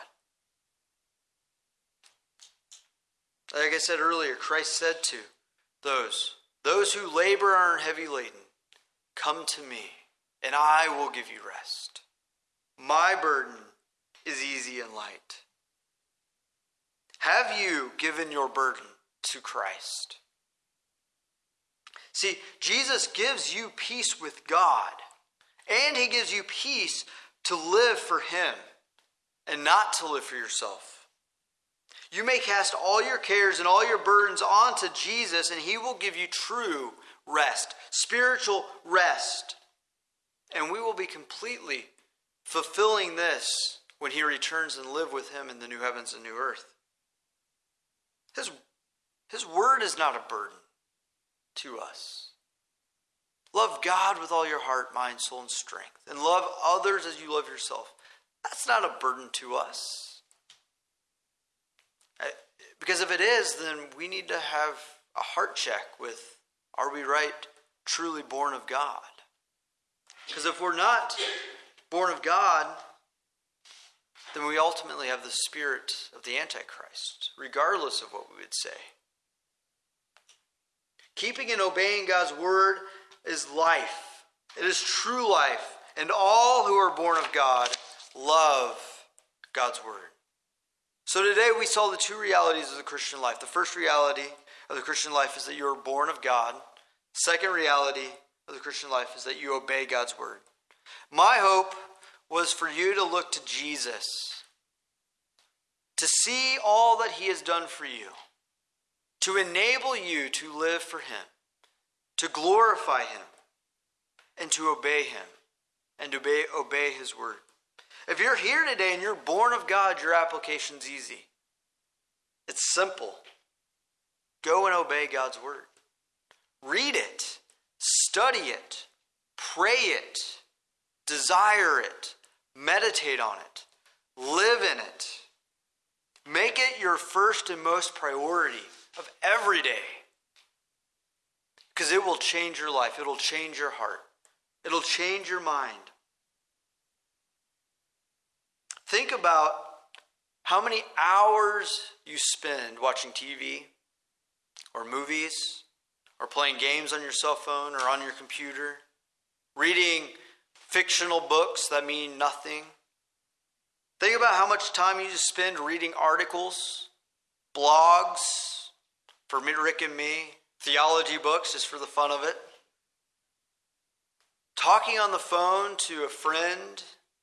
Like I said earlier, Christ said to those, those who labor and are heavy laden, come to me, and I will give you rest. My burden is easy and light. Have you given your burden to Christ? See, Jesus gives you peace with God, and he gives you peace to live for him and not to live for yourself. You may cast all your cares and all your burdens onto Jesus, and he will give you true rest, spiritual rest. And we will be completely fulfilling this when he returns and live with him in the new heavens and new earth. His, his word is not a burden to us. Love God with all your heart, mind, soul, and strength. And love others as you love yourself. That's not a burden to us. Because if it is, then we need to have a heart check with, are we right, truly born of God? Because if we're not born of God, then we ultimately have the spirit of the Antichrist, regardless of what we would say. Keeping and obeying God's word is life. It is true life. And all who are born of God love God's word. So today we saw the two realities of the Christian life. The first reality of the Christian life is that you are born of God. Second reality of the Christian life is that you obey God's word. My hope was for you to look to Jesus, to see all that he has done for you, to enable you to live for him, to glorify him, and to obey him, and to obey, obey his word. If you're here today and you're born of God, your application's easy. It's simple. Go and obey God's word. Read it. Study it. Pray it. Desire it. Meditate on it. Live in it. Make it your first and most priority of every day. Because it will change your life. It'll change your heart. It'll change your mind. Think about how many hours you spend watching T V or movies or playing games on your cell phone or on your computer, reading fictional books that mean nothing. Think about how much time you spend reading articles, blogs for me, Rick and me, theology books just for the fun of it, talking on the phone to a friend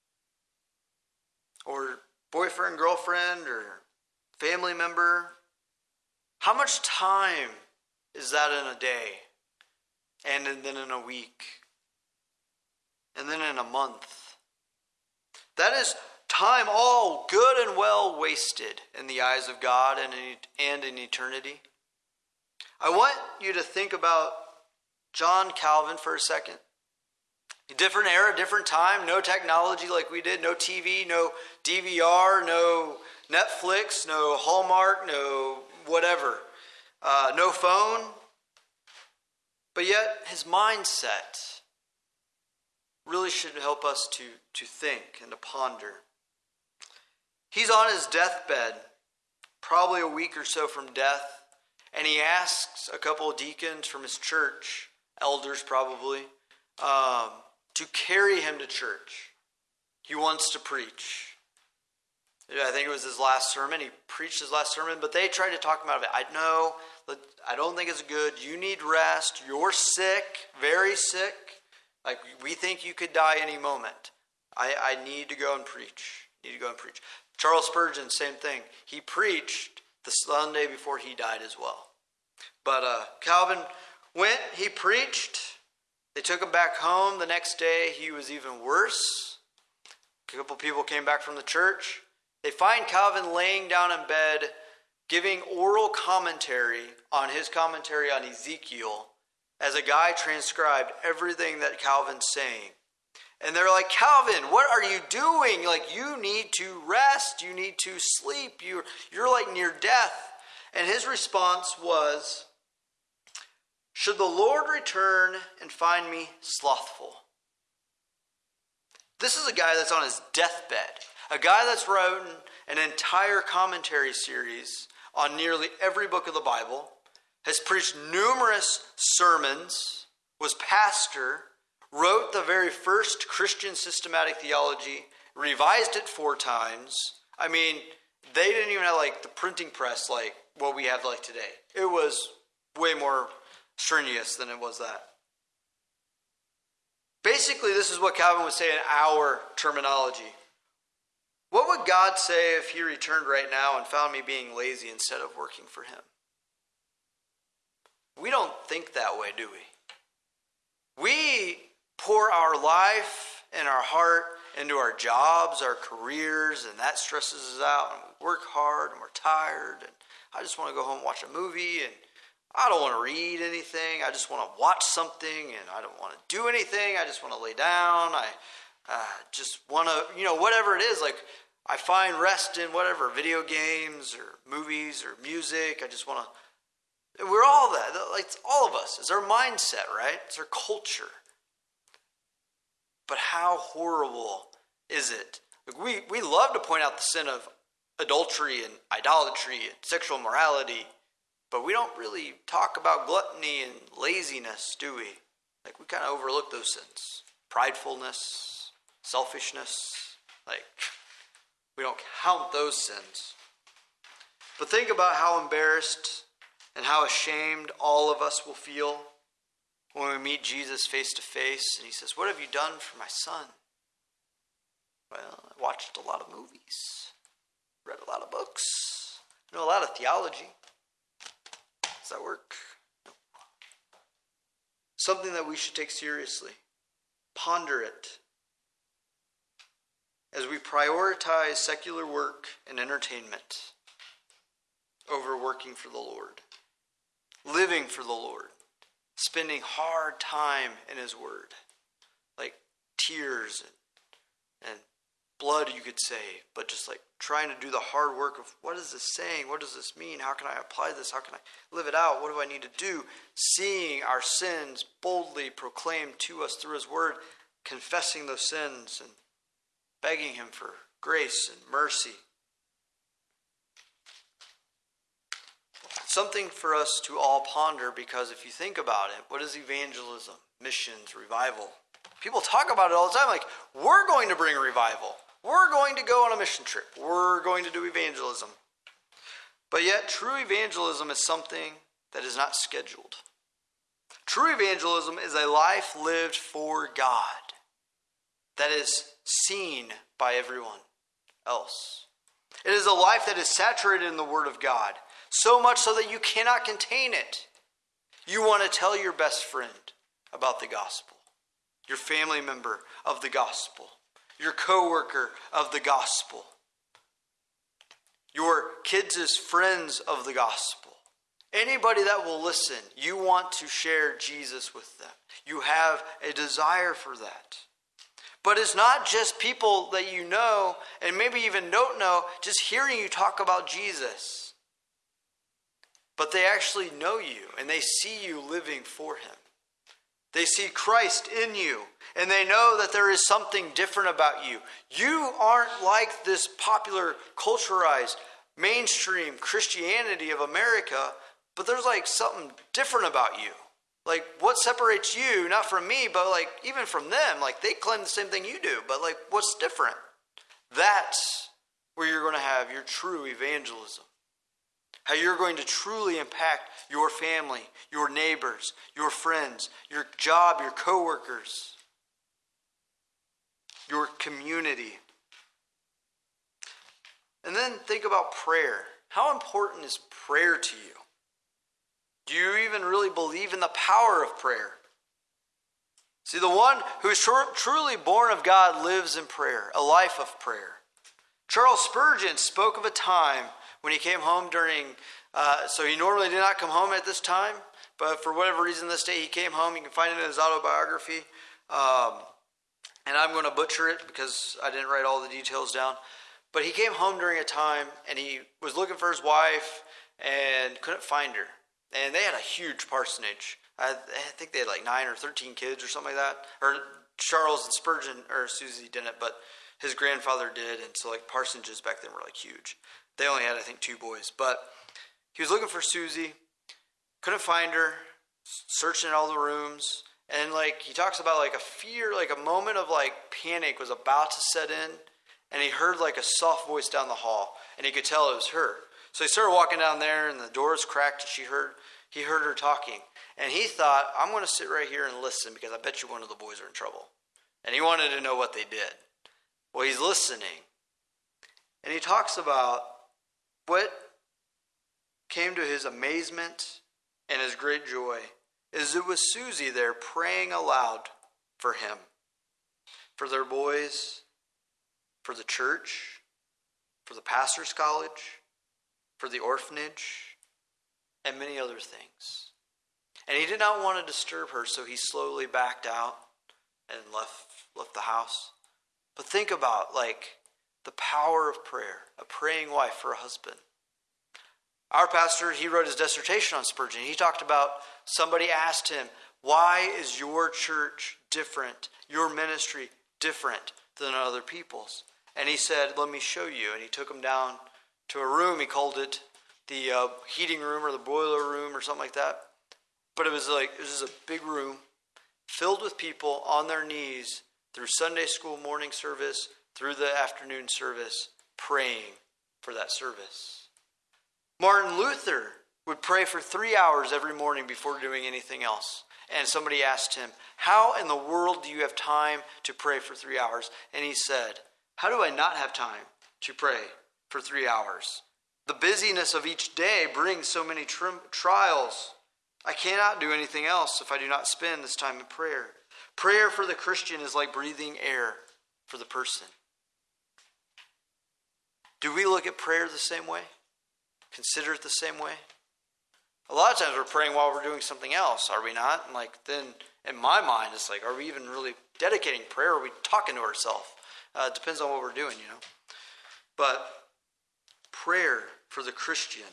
or boyfriend, girlfriend, or family member. How much time is that in a day? And then in a week? And then in a month? That is time all good and well wasted in the eyes of God and in, and in eternity. I want you to think about John Calvin for a second. A different era, different time, no technology like we did, no T V, no D V R, no Netflix, no Hallmark, no whatever, uh, no phone. But yet his mindset really should help us to, to think and to ponder. He's on his deathbed, probably a week or so from death, and he asks a couple of deacons from his church, elders probably, um, to carry him to church. He wants to preach. I think it was his last sermon. He preached his last sermon, but they tried to talk him out of it. I know, I don't think it's good. You need rest. You're sick, very sick. Like, we think you could die any moment. I, I need to go and preach. Need to go and preach. Charles Spurgeon, same thing. He preached the Sunday before he died as well. But uh, Calvin went, he preached. They took him back home. The next day, he was even worse. A couple people came back from the church. They find Calvin laying down in bed, giving oral commentary on his commentary on Ezekiel, as a guy transcribed everything that Calvin's saying. And they're like, Calvin, what are you doing? Like, you need to rest. You need to sleep. You're, you're like near death. And his response was, should the Lord return and find me slothful? This is a guy that's on his deathbed. A guy that's written an entire commentary series on nearly every book of the Bible, has preached numerous sermons, was pastor, wrote the very first Christian systematic theology, revised it four times. I mean, they didn't even have like the printing press like what we have like today. It was way more strenuous than it was that. Basically, this is what Calvin would say in our terminology. What would God say if he returned right now and found me being lazy instead of working for him? We don't think that way, do we? We pour our life and our heart into our jobs, our careers, and that stresses us out. And we work hard and we're tired. And I just want to go home and watch a movie. And I don't want to read anything. I just want to watch something. And I don't want to do anything. I just want to lay down. I uh, just want to, you know, whatever it is. Like, I find rest in whatever, video games or movies or music. I just want to, we're all that. Like, it's all of us. It's our mindset, right? It's our culture. But how horrible is it? Like, we, we love to point out the sin of adultery and idolatry and sexual morality, but we don't really talk about gluttony and laziness, do we? Like, we kind of overlook those sins. Pridefulness, selfishness, like, we don't count those sins. But think about how embarrassed and how ashamed all of us will feel when we meet Jesus face to face and he says, what have you done for my son? Well, I watched a lot of movies, read a lot of books, know a lot of theology. Does that work? No. Something that we should take seriously. Ponder it. as we prioritize secular work and entertainment over working for the Lord, living for the Lord, spending hard time in His Word, like tears and, and blood, you could say, but just like trying to do the hard work of what is this saying? What does this mean? How can I apply this? How can I live it out? What do I need to do? Seeing our sins boldly proclaimed to us through His Word, confessing those sins and begging Him for grace and mercy. Something for us to all ponder, because if you think about it, what is evangelism, missions, revival? People talk about it all the time, like, we're going to bring a revival. We're going to go on a mission trip. We're going to do evangelism. But yet, true evangelism is something that is not scheduled. True evangelism is a life lived for God that is seen by everyone else. It is a life that is saturated in the Word of God, so much so that you cannot contain it. You want to tell your best friend about the gospel, your family member of the gospel, your coworker of the gospel, your kids' friends of the gospel. Anybody that will listen, you want to share Jesus with them. You have a desire for that. But it's not just people that you know and maybe even don't know just hearing you talk about Jesus. But they actually know you and they see you living for Him. They see Christ in you and they know that there is something different about you. You aren't like this popular, culturalized, mainstream Christianity of America, but there's like something different about you. Like, what separates you, not from me, but like even from them? Like, they claim the same thing you do, but like, what's different? That's where you're going to have your true evangelism. How you're going to truly impact your family, your neighbors, your friends, your job, your coworkers, your community. And then think about prayer. How important is prayer to you? Do you even really believe in the power of prayer? See, the one who is truly born of God lives in prayer, a life of prayer. Charles Spurgeon spoke of a time when he came home during, uh, so he normally did not come home at this time, but for whatever reason this day he came home. You can find it in his autobiography. Um, and I'm going to butcher it because I didn't write all the details down. But he came home during a time and he was looking for his wife and couldn't find her. And they had a huge parsonage. I, I think they had like nine or thirteen kids or something like that. Or Charles and Spurgeon, or Susie didn't, but his grandfather did. And so like parsonages back then were like huge. They only had, I think, two boys. But he was looking for Susie, couldn't find her, searching in all the rooms. And like he talks about like a fear, like a moment of like panic was about to set in. And he heard like a soft voice down the hall. And he could tell it was her. So he started walking down there and the doors cracked and she heard, he heard her talking. And he thought, I'm going to sit right here and listen because I bet you one of the boys are in trouble. And he wanted to know what they did. Well, he's listening. And he talks about what came to his amazement and his great joy is it was Susie there praying aloud for him, for their boys, for the church, for the pastor's college, for the orphanage, and many other things. And he did not want to disturb her, so he slowly backed out and left, left the house. But think about, like, the power of prayer, a praying wife for a husband. Our pastor, he wrote his dissertation on Spurgeon. He talked about somebody asked him, why is your church different, your ministry different than other people's? And he said, let me show you. And he took him down to a room. He called it the uh, heating room or the boiler room or something like that. But it was like, it was just a big room filled with people on their knees through Sunday school morning service, through the afternoon service, praying for that service. Martin Luther would pray for three hours every morning before doing anything else. And somebody asked him, how in the world do you have time to pray for three hours? And he said, how do I not have time to pray for three hours? The busyness of each day brings so many tri- trials. I cannot do anything else if I do not spend this time in prayer. Prayer for the Christian is like breathing air for the person. Do we look at prayer the same way? Consider it the same way? A lot of times we're praying while we're doing something else, are we not? And like then in my mind, it's like, are we even really dedicating prayer? Or are we talking to ourselves? Uh, it depends on what we're doing, you know. But prayer for the Christian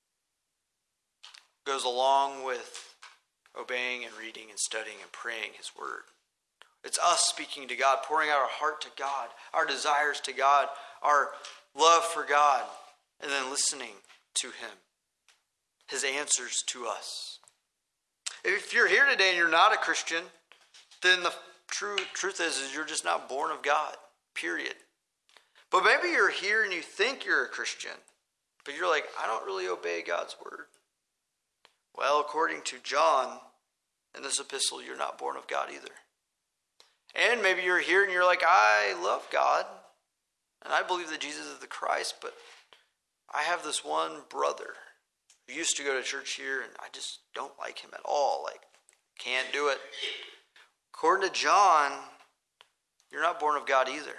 goes along with obeying and reading and studying and praying his word. It's us speaking to God, pouring out our heart to God, our desires to God, our love for God, and then listening to him, his answers to us. If you're here today and you're not a Christian, then the true truth is, is you're just not born of God, period. But maybe you're here and you think you're a Christian, but you're like, I don't really obey God's word. Well, according to John in this epistle, you're not born of God either. And maybe you're here and you're like, I love God, and I believe that Jesus is the Christ, but I have this one brother who used to go to church here, and I just don't like him at all. Like, can't do it. According to John, you're not born of God either.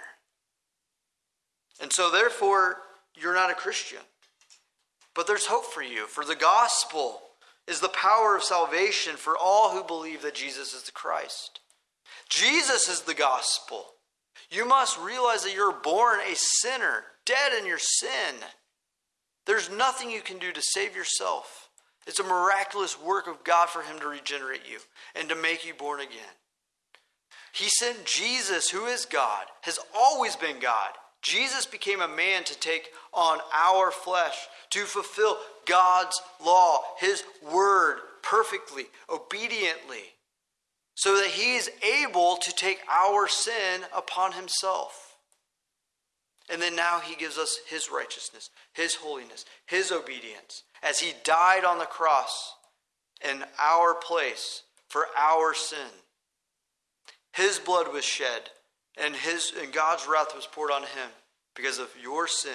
And so therefore, you're not a Christian. But there's hope for you, for the gospel is the power of salvation for all who believe that Jesus is the Christ. Jesus is the gospel. You must realize that you're born a sinner, dead in your sin. There's nothing you can do to save yourself. It's a miraculous work of God for him to regenerate you and to make you born again. He sent Jesus, who is God, has always been God. Jesus became a man to take on our flesh, to fulfill God's law, his word, perfectly, obediently, so that he is able to take our sin upon himself. And then now he gives us his righteousness, his holiness, his obedience, as he died on the cross in our place for our sin. His blood was shed, and his and God's wrath was poured on him because of your sin.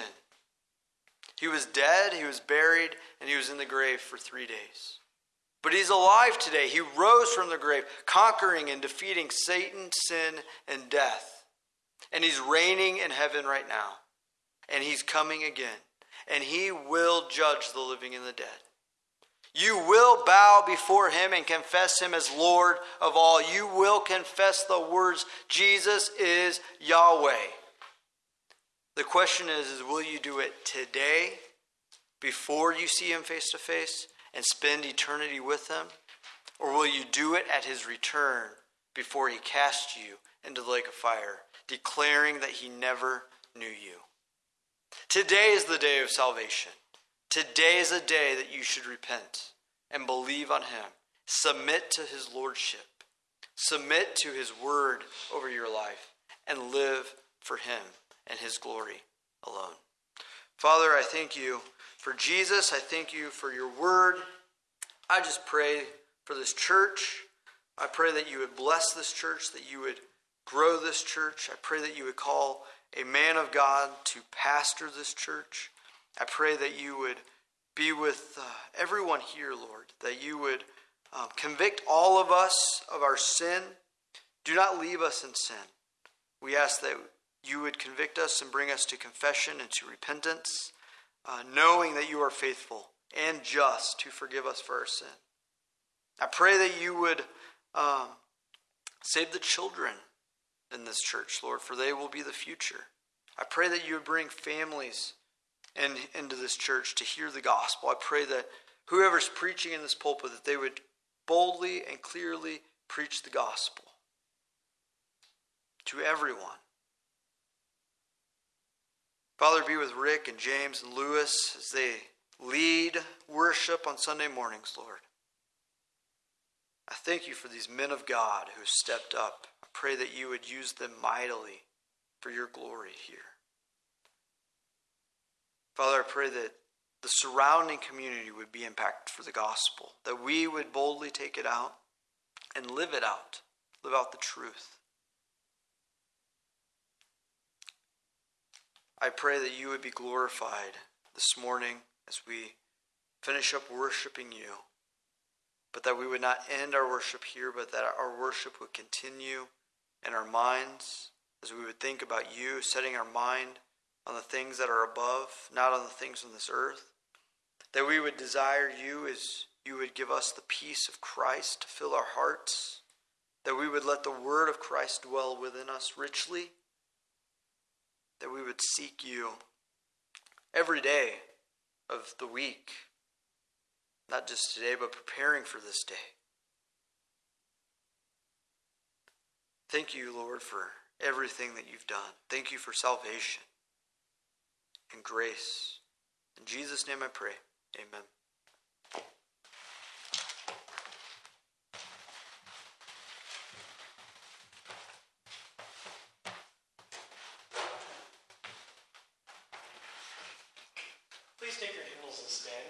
He was dead, he was buried, and he was in the grave for three days. But he's alive today. He rose from the grave, conquering and defeating Satan, sin, and death. And he's reigning in heaven right now. And he's coming again. And he will judge the living and the dead. You will bow before him and confess him as Lord of all. You will confess the words, Jesus is Yahweh. The question is, is will you do it today before you see him face to face and spend eternity with him? Or will you do it at his return before he casts you into the lake of fire, declaring that he never knew you? Today is the day of salvation. Today is a day that you should repent and believe on him. Submit to his lordship. Submit to his word over your life and live for him and his glory alone. Father, I thank you for Jesus. I thank you for your word. I just pray for this church. I pray that you would bless this church, that you would grow this church. I pray that you would call a man of God to pastor this church. I pray that you would be with uh, everyone here, Lord, that you would um, convict all of us of our sin. Do not leave us in sin. We ask that you would convict us and bring us to confession and to repentance, uh, knowing that you are faithful and just to forgive us for our sin. I pray that you would um, save the children in this church, Lord, for they will be the future. I pray that you would bring families in, into this church to hear the gospel. I pray that whoever's preaching in this pulpit, that they would boldly and clearly preach the gospel to everyone. Father, be with Rick and James and Lewis as they lead worship on Sunday mornings, Lord. I thank you for these men of God who stepped up. I pray that you would use them mightily for your glory here. Father, I pray that the surrounding community would be impacted for the gospel, that we would boldly take it out and live it out, live out the truth. I pray that you would be glorified this morning as we finish up worshiping you, but that we would not end our worship here, but that our worship would continue in our minds as we would think about you, setting our mind on the things that are above, not on the things on this earth. That we would desire you as you would give us the peace of Christ to fill our hearts. That we would let the word of Christ dwell within us richly. That we would seek you every day of the week. Not just today, but preparing for this day. Thank you, Lord, for everything that you've done. Thank you for salvation and grace. In Jesus' name I pray. Amen. Please take your hymnals and stand.